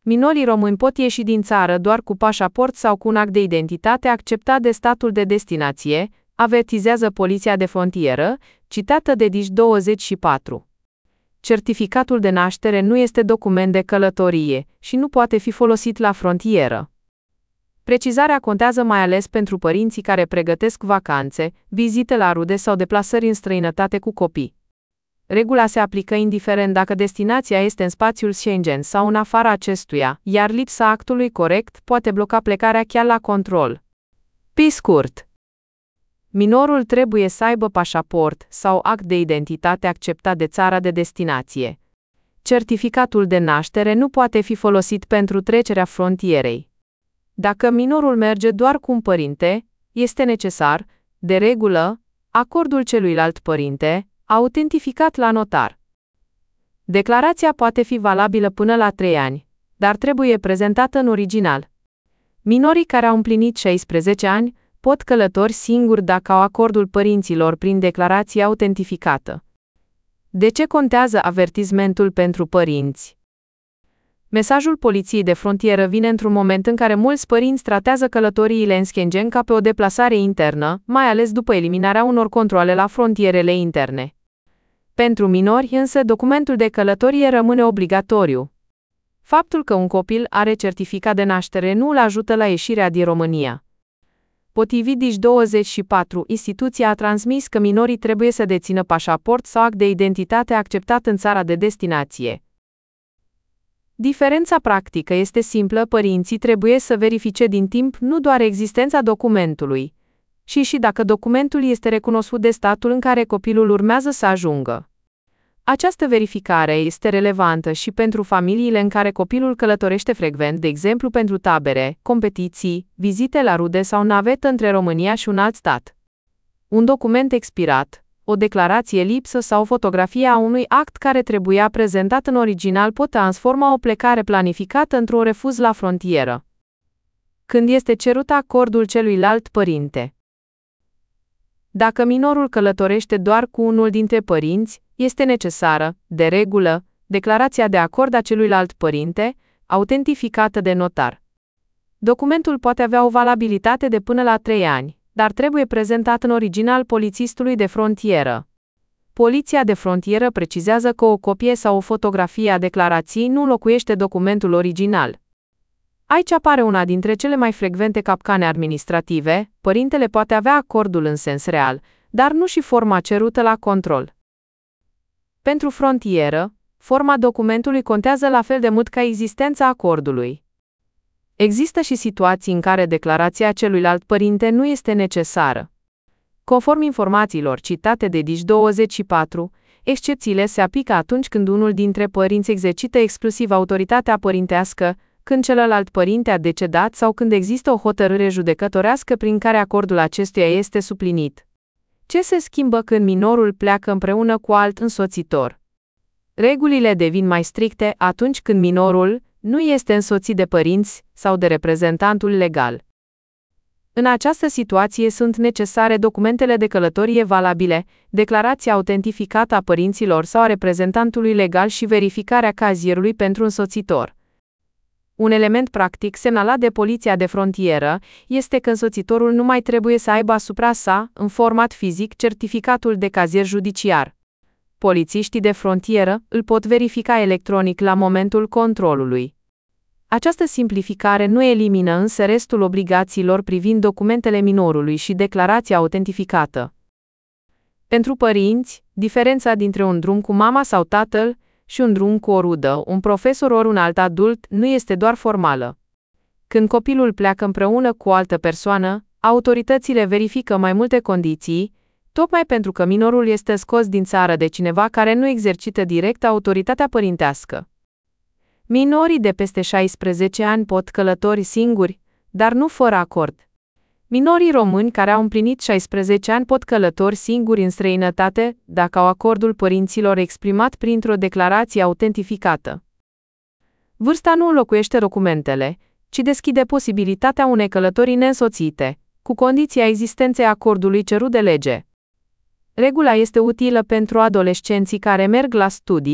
Minorii români pot ieși din țară doar cu pașaport sau cu un act de identitate acceptat de statul de destinație, avertizează Poliția de Frontieră, citată de Dij24. Certificatul de naștere nu este document de călătorie și nu poate fi folosit la frontieră. Precizarea contează mai ales pentru părinții care pregătesc vacanțe, vizite la rude sau deplasări în străinătate cu copii. Regula se aplică indiferent dacă destinația este în spațiul Schengen sau în afara acestuia, iar lipsa actului corect poate bloca plecarea chiar la control. Pe scurt, minorul trebuie să aibă pașaport sau act de identitate acceptat de țara de destinație. Certificatul de naștere nu poate fi folosit pentru trecerea frontierei. Dacă minorul merge doar cu un părinte, este necesar, de regulă, acordul celuilalt părinte, autentificat la notar. Declarația poate fi valabilă până la 3 ani, dar trebuie prezentată în original. Minorii care au împlinit 16 ani pot călători singuri dacă au acordul părinților prin declarație autentificată. De ce contează avertismentul pentru părinți? Mesajul Poliției de Frontieră vine într-un moment în care mulți părinți tratează călătoriile în Schengen ca pe o deplasare internă, mai ales după eliminarea unor controale la frontierele interne. Pentru minori, însă, documentul de călătorie rămâne obligatoriu. Faptul că un copil are certificat de naștere nu îl ajută la ieșirea din România. Potrivit Dij24, instituția a transmis că minorii trebuie să dețină pașaport sau act de identitate acceptat în țara de destinație. Diferența practică este simplă: părinții trebuie să verifice din timp nu doar existența documentului, ci și dacă documentul este recunoscut de statul în care copilul urmează să ajungă. Această verificare este relevantă și pentru familiile în care copilul călătorește frecvent, de exemplu pentru tabere, competiții, vizite la rude sau navetă între România și un alt stat. Un document expirat, o declarație lipsă sau fotografia a unui act care trebuia prezentat în original pot transforma o plecare planificată într-un refuz la frontieră. Când este cerut acordul celuilalt părinte? Dacă minorul călătorește doar cu unul dintre părinți, este necesară, de regulă, declarația de acord a celuilalt părinte, autentificată de notar. Documentul poate avea o valabilitate de până la 3 ani, dar trebuie prezentat în original polițistului de frontieră. Poliția de frontieră precizează că o copie sau o fotografie a declarației nu înlocuiește documentul original. Aici apare una dintre cele mai frecvente capcane administrative: părintele poate avea acordul în sens real, dar nu și forma cerută la control. Pentru frontieră, forma documentului contează la fel de mult ca existența acordului. Există și situații în care declarația celuilalt părinte nu este necesară. Conform informațiilor citate de Dij24, excepțiile se aplică atunci când unul dintre părinți exercită exclusiv autoritatea părintească, când celălalt părinte a decedat sau când există o hotărâre judecătorească prin care acordul acestuia este suplinit. Ce se schimbă când minorul pleacă împreună cu alt însoțitor? Regulile devin mai stricte atunci când minorul nu este însoțit de părinți sau de reprezentantul legal. În această situație sunt necesare documentele de călătorie valabile, declarația autentificată a părinților sau a reprezentantului legal și verificarea cazierului pentru însoțitor. Un element practic semnalat de Poliția de Frontieră este că însoțitorul nu mai trebuie să aibă asupra sa, în format fizic, certificatul de cazier judiciar. Polițiștii de frontieră îl pot verifica electronic la momentul controlului. Această simplificare nu elimină însă restul obligațiilor privind documentele minorului și declarația autentificată. Pentru părinți, diferența dintre un drum cu mama sau tatăl și un drum cu o rudă, un profesor ori un alt adult, nu este doar formală. Când copilul pleacă împreună cu o altă persoană, autoritățile verifică mai multe condiții, tocmai pentru că minorul este scos din țară de cineva care nu exercită direct autoritatea părintească. Minorii de peste 16 ani pot călători singuri, dar nu fără acord. Minorii români care au împlinit 16 ani pot călători singuri în străinătate, dacă au acordul părinților exprimat printr-o declarație autentificată. Vârsta nu înlocuiește documentele, ci deschide posibilitatea unei călătorii neînsoțite, cu condiția existenței acordului cerut de lege. Regula este utilă pentru adolescenții care merg la studii,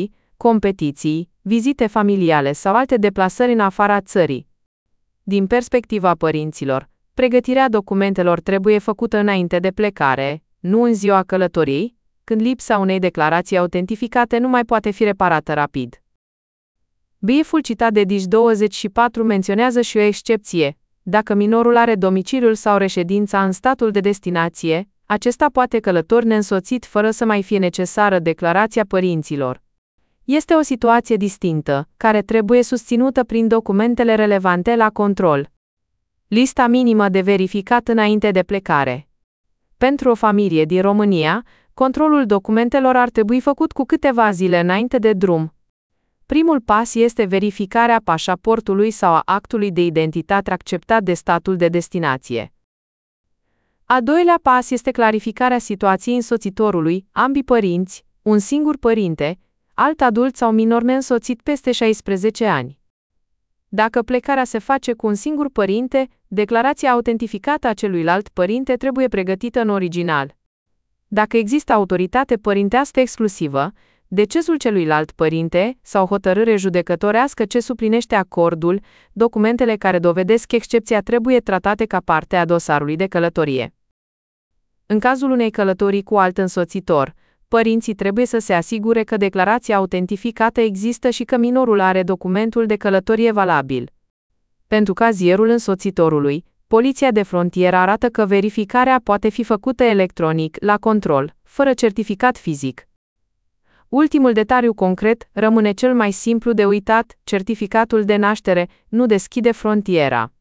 competiții, vizite familiale sau alte deplasări în afara țării. Din perspectiva părinților, pregătirea documentelor trebuie făcută înainte de plecare, nu în ziua călătoriei, când lipsa unei declarații autentificate nu mai poate fi reparată rapid. Brieful citat de Digi24 menționează și o excepție. Dacă minorul are domiciliul sau reședința în statul de destinație, acesta poate călători neînsoțit fără să mai fie necesară declarația părinților. Este o situație distinctă, care trebuie susținută prin documentele relevante la control. Lista minimă de verificat înainte de plecare. Pentru o familie din România, controlul documentelor ar trebui făcut cu câteva zile înainte de drum. Primul pas este verificarea pașaportului sau a actului de identitate acceptat de statul de destinație. Al doilea pas este clarificarea situației însoțitorului, ambii părinți, un singur părinte, alt adult sau minor neînsoțit peste 16 ani. Dacă plecarea se face cu un singur părinte, declarația autentificată a celuilalt părinte trebuie pregătită în original. Dacă există autoritate părintească exclusivă, decesul celuilalt părinte sau hotărâre judecătorească ce suplinește acordul, documentele care dovedesc excepția trebuie tratate ca parte a dosarului de călătorie. În cazul unei călătorii cu alt însoțitor, părinții trebuie să se asigure că declarația autentificată există și că minorul are documentul de călătorie valabil. Pentru cazierul însoțitorului, Poliția de Frontieră arată că verificarea poate fi făcută electronic, la control, fără certificat fizic. Ultimul detaliu concret rămâne cel mai simplu de uitat: certificatul de naștere nu deschide frontiera.